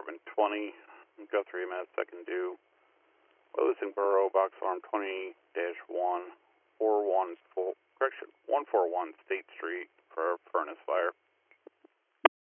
Department 20, Guthrie, Mass. Second due. Lewiston Borough, box alarm 20-1, 141 State Street for a furnace fire.